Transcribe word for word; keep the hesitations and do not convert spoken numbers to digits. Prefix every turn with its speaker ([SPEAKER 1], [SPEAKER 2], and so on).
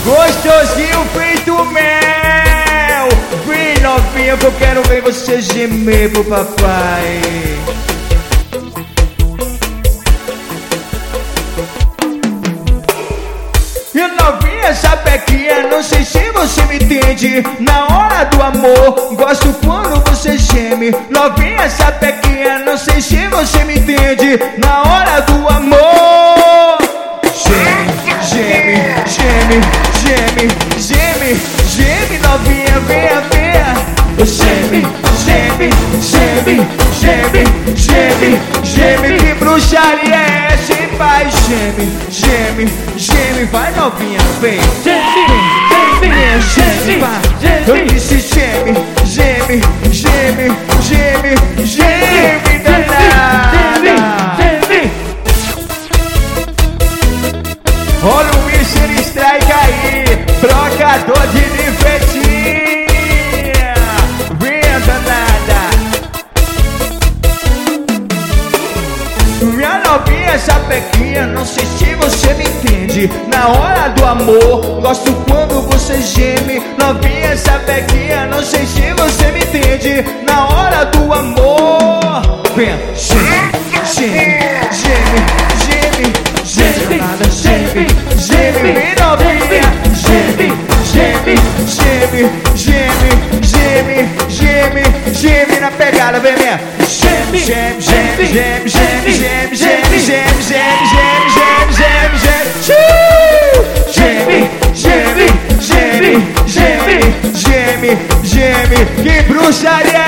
[SPEAKER 1] Gostosinho feito mel. Vem novinha que eu quero ver você gemer pro papai. E novinha sapequinha, não sei se você me entende. Na hora do amor, gosto quando você geme. Novinha sapequinha, não sei se você me entende. Na hora do amor, geme, geme, geme, geme, geme, geme, novinha, venha, venha. Geme, geme, geme, geme, geme, geme. Que bruxaria é essa, hein, pai? Geme, geme, geme, vai novinha, vem. Geme, geme, geme, vai. Eu disse geme, geme, geme, geme, geme, danada. Olha o Mister Strike aí, trocador de nivetinha. Vinha danada. Minha novinha sapequinha, não sei se você me entende. Na hora do amor, gosto quando você geme. Novinha sapequinha, não sei se você me entende. Na hora do amor, vem, geme, geme, geme, geme, geme, nada, geme, geme, vem novinha, geme, geme, geme, geme, geme, geme, geme na pegada, vem minha. Geme, geme, geme, geme, geme, geme, geme, geme, geme, geme, geme, geme, geme, geme, geme, geme, geme, geme, que bruxaria